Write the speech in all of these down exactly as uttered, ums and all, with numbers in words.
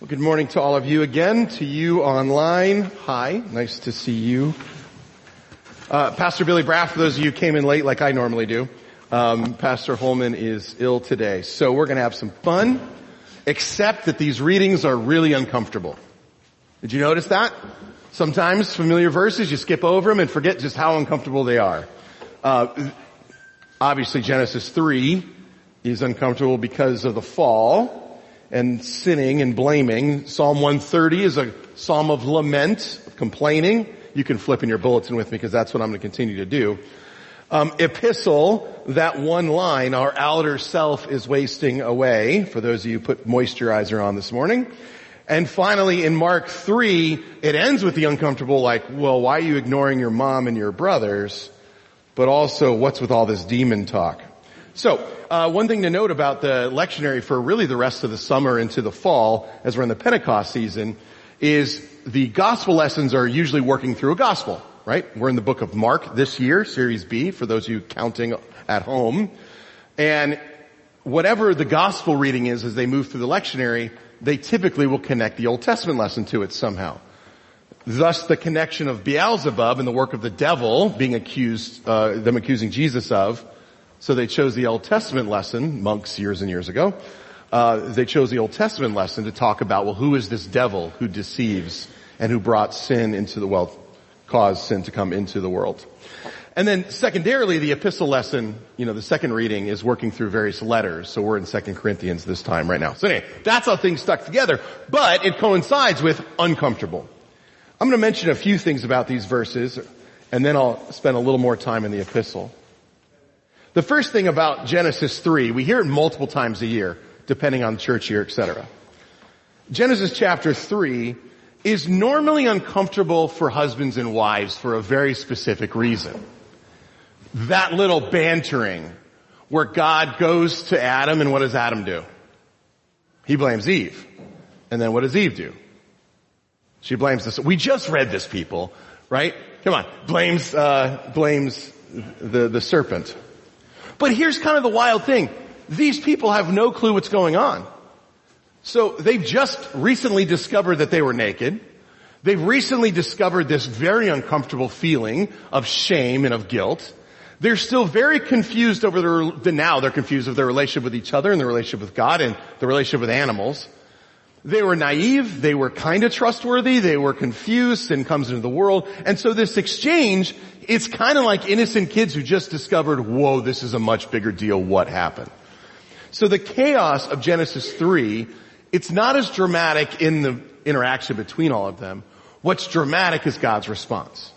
Well, good morning to all of you again. To you online, hi, nice to see you. Uh, Pastor Billy Braff, for those of you who came in late like I normally do, um, Pastor Holman is ill today. So we're going to have some fun, except that these readings are really uncomfortable. Did you notice that? Sometimes familiar verses, you skip over them and forget just how uncomfortable they are. Uh, obviously Genesis three is uncomfortable because of the fall and sinning and blaming. Psalm one thirty is a psalm of lament, of complaining. You can flip in your bulletin with me because that's what I'm going to continue to do. Um, epistle, that one line, our outer self is wasting away, for those of you who put moisturizer on this morning. And finally, in Mark three, it ends with the uncomfortable, like, well, why are you ignoring your mom and your brothers? But also, what's with all this demon talk? So, uh, one thing to note about the lectionary for really the rest of the summer into the fall, as we're in the Pentecost season, is the gospel lessons are usually working through a gospel, right? We're in the book of Mark this year, Series B, for those of you counting at home. And whatever the gospel reading is as they move through the lectionary, they typically will connect the Old Testament lesson to it somehow. Thus, the connection of Beelzebub and the work of the devil being accused, uh, them accusing Jesus of. So they chose the Old Testament lesson, monks years and years ago. Uh, they chose the Old Testament lesson to talk about, well, who is this devil who deceives and who brought sin into the world, caused sin to come into the world. And then secondarily, the epistle lesson, you know, the second reading is working through various letters. So we're in Second Corinthians this time right now. So anyway, that's how things stuck together, but it coincides with uncomfortable. I'm going to mention a few things about these verses, and then I'll spend a little more time in the epistle. The first thing about Genesis three, we hear it multiple times a year, depending on church year, et cetera. Genesis chapter three is normally uncomfortable for husbands and wives for a very specific reason. That little bantering where God goes to Adam, and what does Adam do? He blames Eve. And then what does Eve do? She blames this. We just read this, people, right? Come on. Blames, uh, blames the, the serpent. But here's kind of the wild thing. These people have no clue what's going on. So they've just recently discovered that they were naked. They've recently discovered this very uncomfortable feeling of shame and of guilt. They're still very confused over their, the now they're confused with their relationship with each other and their relationship with God and the relationship with animals. They were naive. They were kind of trustworthy. They were confused. Sin comes into the world. And so this exchange, it's kind of like innocent kids who just discovered, whoa, this is a much bigger deal. What happened? So the chaos of Genesis three, it's not as dramatic in the interaction between all of them. What's dramatic is God's response.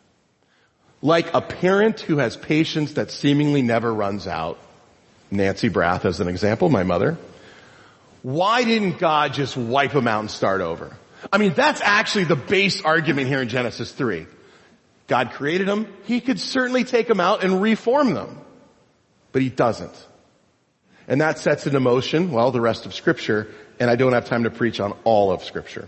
Like a parent who has patience that seemingly never runs out. Nancy Brath as an example, my mother. Why didn't God just wipe them out and start over? I mean, that's actually the base argument here in Genesis three. God created them. He could certainly take them out and reform them. But He doesn't. And that sets into motion, well, the rest of Scripture, and I don't have time to preach on all of Scripture.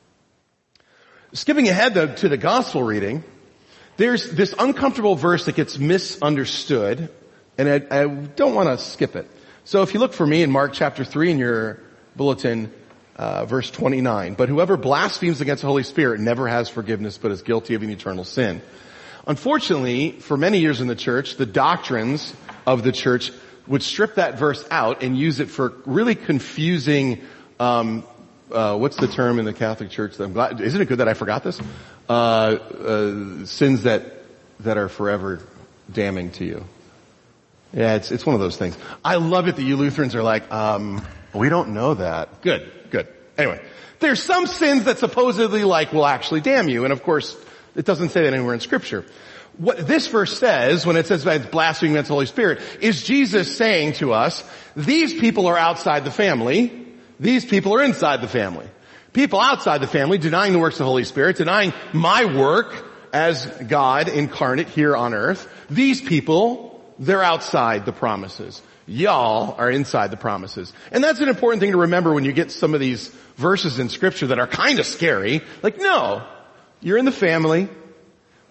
Skipping ahead though, to the Gospel reading, there's this uncomfortable verse that gets misunderstood, and I, I don't want to skip it. So if you look for me in Mark chapter three in your bulletin, uh, verse twenty-nine, but whoever blasphemes against the Holy Spirit never has forgiveness but is guilty of an eternal sin. Unfortunately, for many years in the church, the doctrines of the church would strip that verse out and use it for really confusing, um, uh, what's the term in the Catholic Church? I'm glad, isn't it good that I forgot this? Uh, uh, sins that, that are forever damning to you. Yeah, it's, it's one of those things. I love it that you Lutherans are like, um, we don't know that. Good, good. Anyway, there's some sins that supposedly like will actually damn you, and of course, it doesn't say that anywhere in Scripture. What this verse says, when it says about blaspheming against the Holy Spirit, is Jesus saying to us, these people are outside the family, these people are inside the family. People outside the family denying the works of the Holy Spirit, denying my work as God incarnate here on earth. These people, they're outside the promises. Y'all are inside the promises. And that's an important thing to remember when you get some of these verses in Scripture that are kind of scary. Like, no, you're in the family.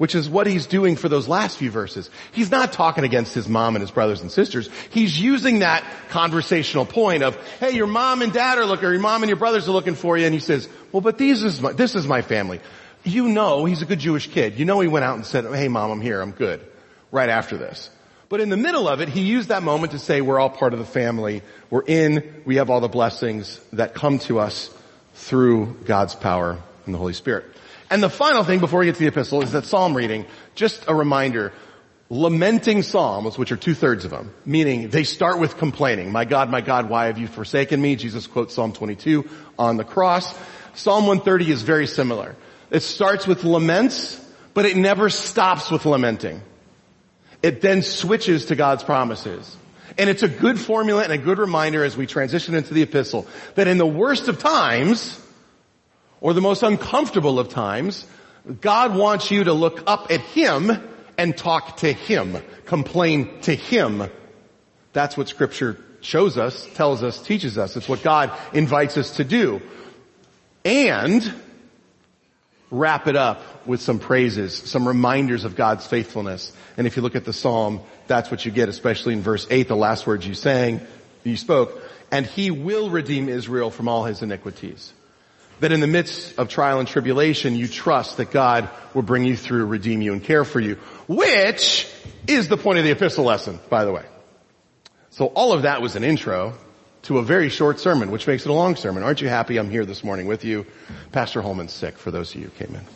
which is what he's doing for those last few verses. He's not talking against his mom and his brothers and sisters. He's using that conversational point of, hey, your mom and dad are looking, or your mom and your brothers are looking for you. And he says, well, but these is my, this is my family. You know, he's a good Jewish kid. You know, he went out and said, hey, mom, I'm here. I'm good. Right after this. But in the middle of it, he used that moment to say, we're all part of the family. We're in. We have all the blessings that come to us through God's power and the Holy Spirit. And the final thing before we get to the epistle is that psalm reading. Just a reminder, lamenting psalms, which are two-thirds of them, meaning they start with complaining. My God, my God, why have you forsaken me? Jesus quotes Psalm twenty-two on the cross. Psalm one thirty is very similar. It starts with laments, but it never stops with lamenting. It then switches to God's promises. And it's a good formula and a good reminder as we transition into the epistle that in the worst of times, or the most uncomfortable of times, God wants you to look up at Him and talk to Him, complain to Him. That's what Scripture shows us, tells us, teaches us. It's what God invites us to do. And wrap it up with some praises, some reminders of God's faithfulness. And if you look at the psalm, that's what you get, especially in verse eight, the last words you sang, you spoke. And He will redeem Israel from all his iniquities. That in the midst of trial and tribulation, you trust that God will bring you through, redeem you, and care for you. Which is the point of the epistle lesson, by the way. So all of that was an intro to a very short sermon, which makes it a long sermon. Aren't you happy I'm here this morning with you? Pastor Holman's sick, for those of you who came in.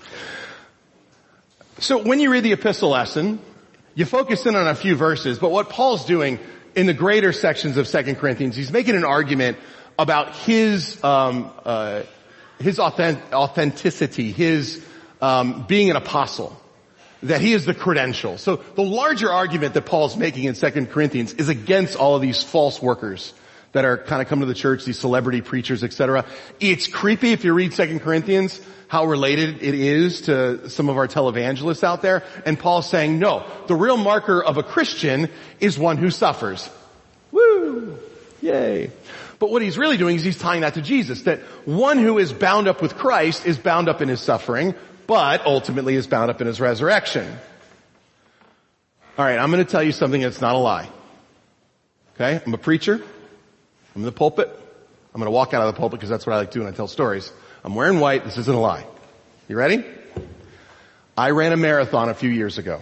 So when you read the epistle lesson, you focus in on a few verses, but what Paul's doing in the greater sections of Second Corinthians, he's making an argument about his um uh his authentic, authenticity, his um being an apostle, that he is the credential. So the larger argument that Paul's making in Second Corinthians is against all of these false workers that are kind of come to the church, these celebrity preachers, et cetera. It's creepy if you read Second Corinthians, how related it is to some of our televangelists out there. And Paul's saying, no, the real marker of a Christian is one who suffers. Woo! Yay! But what he's really doing is he's tying that to Jesus, that one who is bound up with Christ is bound up in his suffering, but ultimately is bound up in his resurrection. All right, I'm going to tell you something that's not a lie. Okay? I'm a preacher. I'm in the pulpit. I'm going to walk out of the pulpit because that's what I like to do when I tell stories. I'm wearing white. This isn't a lie. You ready? I ran a marathon a few years ago.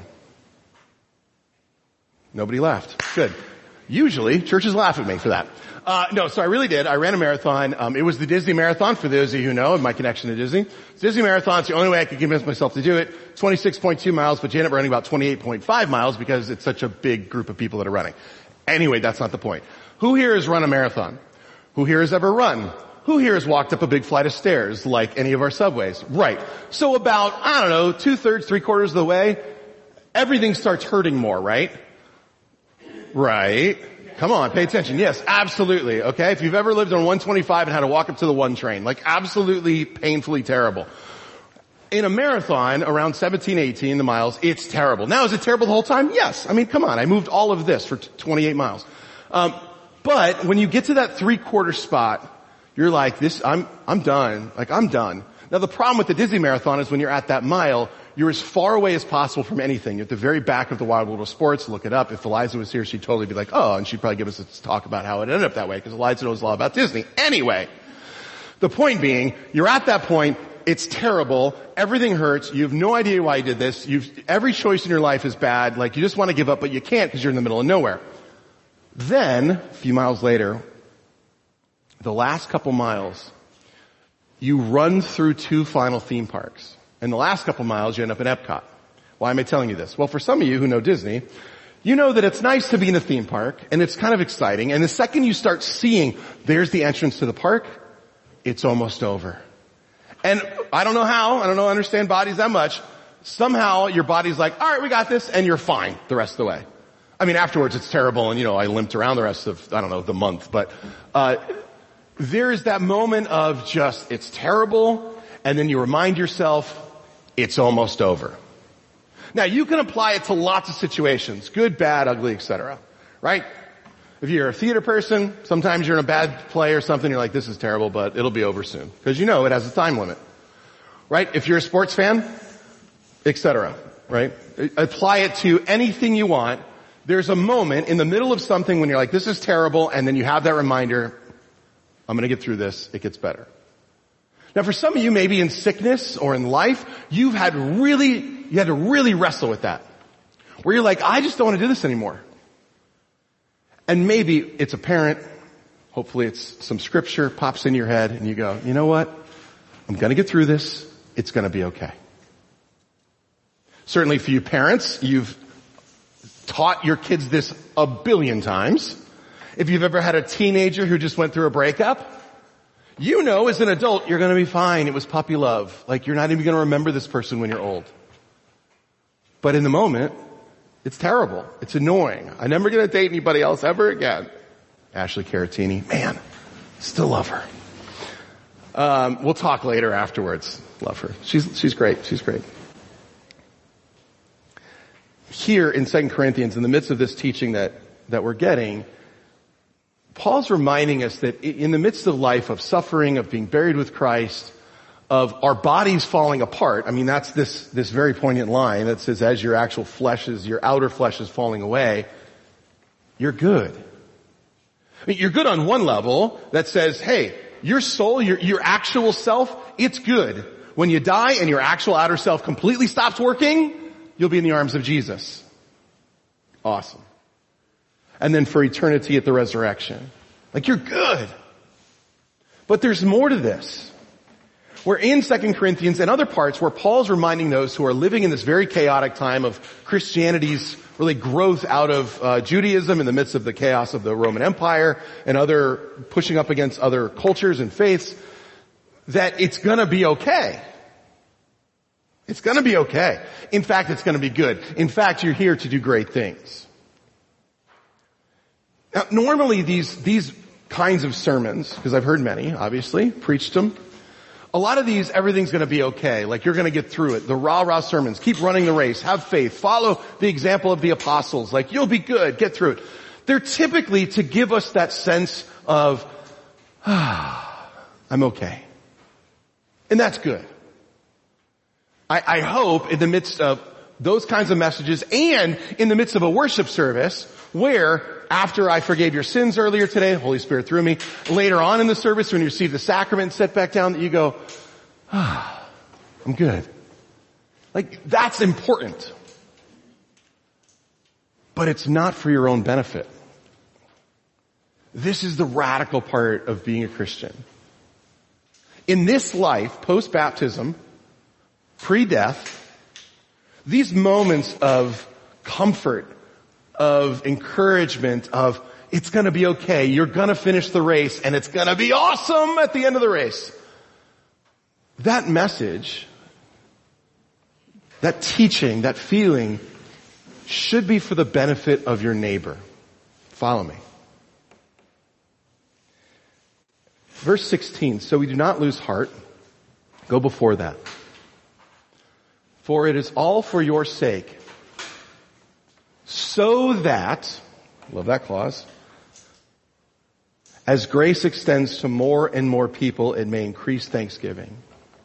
Nobody laughed. Good. Usually, churches laugh at me for that. Uh, no, so I really did. I ran a marathon. Um, it was the Disney Marathon, for those of you who know my connection to Disney. It's Disney Marathon. It's the only way I could convince myself to do it. twenty-six point two miles, but you end up running about twenty-eight point five miles because it's such a big group of people that are running. Anyway, that's not the point. Who here has run a marathon? Who here has ever run? Who here has walked up a big flight of stairs like any of our subways? Right. So about, I don't know, two-thirds, three-quarters of the way, everything starts hurting more, right? Right. Come on, pay attention. Yes, absolutely. Okay. If you've ever lived on one twenty-five and had to walk up to the one train, like absolutely painfully terrible. In a marathon, around seventeen, eighteen the miles, it's terrible. Now, is it terrible the whole time? Yes. I mean, come on. I moved all of this for twenty-eight miles. Um, but when you get to that three-quarter spot, you're like, this, I'm, I'm done. Like, I'm done. Now, the problem with the Disney Marathon is when you're at that mile, you're as far away as possible from anything. You're at the very back of the Wild World of Sports. Look it up. If Eliza was here, she'd totally be like, oh, and she'd probably give us a talk about how it ended up that way, because Eliza knows a lot about Disney. Anyway, the point being, you're at that point. It's terrible. Everything hurts. You have no idea why you did this. You've, every choice in your life is bad. Like, you just want to give up, but you can't because you're in the middle of nowhere. Then, a few miles later, the last couple miles, you run through two final theme parks. And the last couple miles, you end up in Epcot. Why am I telling you this? Well, for some of you who know Disney, you know that it's nice to be in a theme park, and it's kind of exciting. And the second you start seeing, there's the entrance to the park, it's almost over. And I don't know how, I don't know, understand bodies that much. Somehow your body's like, all right, we got this, and you're fine the rest of the way. I mean, afterwards it's terrible, and you know, I limped around the rest of, I don't know, the month. But, uh, there is that moment of just, it's terrible, and then you remind yourself, it's almost over. Now, you can apply it to lots of situations, good, bad, ugly, et cetera. Right? If you're a theater person, sometimes you're in a bad play or something, you're like, this is terrible, but it'll be over soon. Because you know it has a time limit. Right? If you're a sports fan, et cetera, right? Apply it to anything you want. There's a moment in the middle of something when you're like, this is terrible, and then you have that reminder, I'm going to get through this, it gets better. Now for some of you, maybe in sickness or in life, you've had really, you had to really wrestle with that. Where you're like, I just don't want to do this anymore. And maybe it's a parent, hopefully it's some scripture pops in your head and you go, you know what? I'm going to get through this. It's going to be okay. Certainly for you parents, you've taught your kids this a billion times. If you've ever had a teenager who just went through a breakup, you know as an adult you're going to be fine. It was puppy love. Like you're not even going to remember this person when you're old. But in the moment, it's terrible. It's annoying. I'm never going to date anybody else ever again. Ashley Caratini, man, still love her. Um, we'll talk later afterwards. Love her. She's she's great. She's great. Here in Second Corinthians, in the midst of this teaching that that we're getting, Paul's reminding us that in the midst of life, of suffering, of being buried with Christ, of our bodies falling apart. I mean, that's this, this very poignant line that says, as your actual flesh is, your outer flesh is falling away, you're good. I mean, you're good on one level that says, hey, your soul, your, your actual self, it's good. When you die and your actual outer self completely stops working, you'll be in the arms of Jesus. Awesome. And then for eternity at the resurrection. Like you're good. But there's more to this. We're in Second Corinthians and other parts where Paul's reminding those who are living in this very chaotic time of Christianity's really growth out of uh, Judaism in the midst of the chaos of the Roman Empire and other pushing up against other cultures and faiths, that it's gonna be okay. It's gonna be okay. In fact, it's gonna be good. In fact, you're here to do great things. Now, normally these, these kinds of sermons, because I've heard many, obviously, preached them, a lot of these, everything's gonna be okay. Like you're gonna get through it. The rah-rah sermons, keep running the race, have faith, follow the example of the apostles. Like you'll be good, get through it. They're typically to give us that sense of, ah, I'm okay. And that's good. I, I hope in the midst of those kinds of messages and in the midst of a worship service where after I forgave your sins earlier today, the Holy Spirit through me, later on in the service when you receive the sacrament, set back down, that you go, ah, I'm good. Like that's important. But it's not for your own benefit. This is the radical part of being a Christian. In this life, post-baptism, pre-death, these moments of comfort, of encouragement, of it's gonna be okay, you're gonna finish the race, and it's gonna be awesome at the end of the race. That message, that teaching, that feeling should be for the benefit of your neighbor. Follow me. Verse sixteen, so we do not lose heart. Go before that. For it is all for your sake, so that, love that clause, as grace extends to more and more people, it may increase thanksgiving.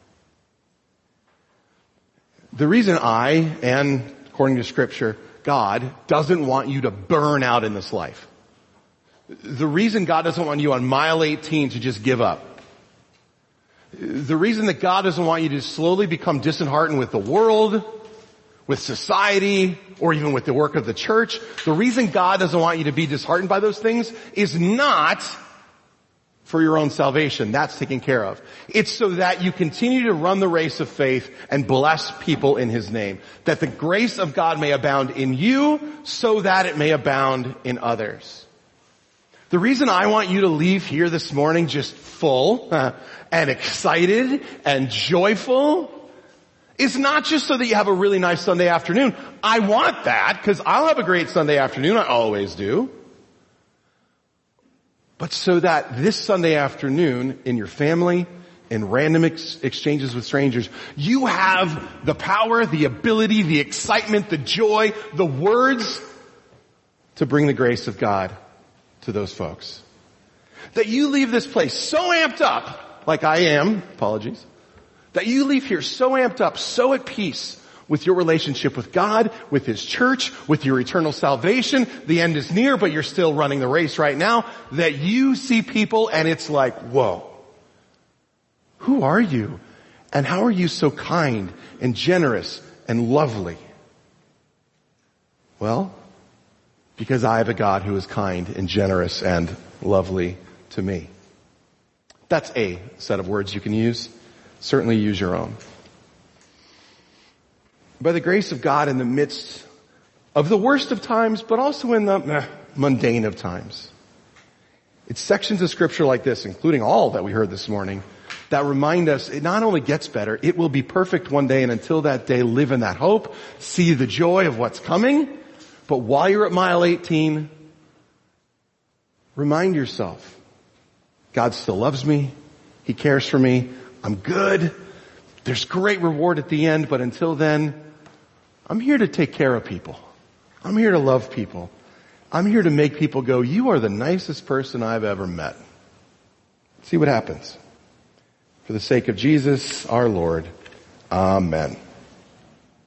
The reason I, and according to Scripture, God doesn't want you to burn out in this life. The reason God doesn't want you on mile eighteen to just give up. The reason that God doesn't want you to slowly become disheartened with the world, with society, or even with the work of the church, the reason God doesn't want you to be disheartened by those things is not for your own salvation. That's taken care of. It's so that you continue to run the race of faith and bless people in His name. That the grace of God may abound in you so that it may abound in others. The reason I want you to leave here this morning just full uh, and excited and joyful is not just so that you have a really nice Sunday afternoon. I want that because I'll have a great Sunday afternoon. I always do. But so that this Sunday afternoon in your family, in random ex- exchanges with strangers, you have the power, the ability, the excitement, the joy, the words to bring the grace of God to those folks. That you leave this place so amped up, like I am, apologies, that you leave here so amped up, so at peace, with your relationship with God, with His church, with your eternal salvation. The end is near, but you're still running the race right now. That you see people and it's like, whoa, who are you? And how are you so kind and generous and lovely? Well, because I have a God who is kind and generous and lovely to me. That's a set of words you can use. Certainly use your own. By the grace of God, in the midst of the worst of times, but also in the meh, mundane of times. It's sections of Scripture like this, including all that we heard this morning, that remind us it not only gets better, it will be perfect one day, and until that day, live in that hope, see the joy of what's coming. But while you're at mile eighteen, remind yourself, God still loves me. He cares for me. I'm good. There's great reward at the end, but until then, I'm here to take care of people. I'm here to love people. I'm here to make people go, you are the nicest person I've ever met. See what happens. For the sake of Jesus, our Lord. Amen.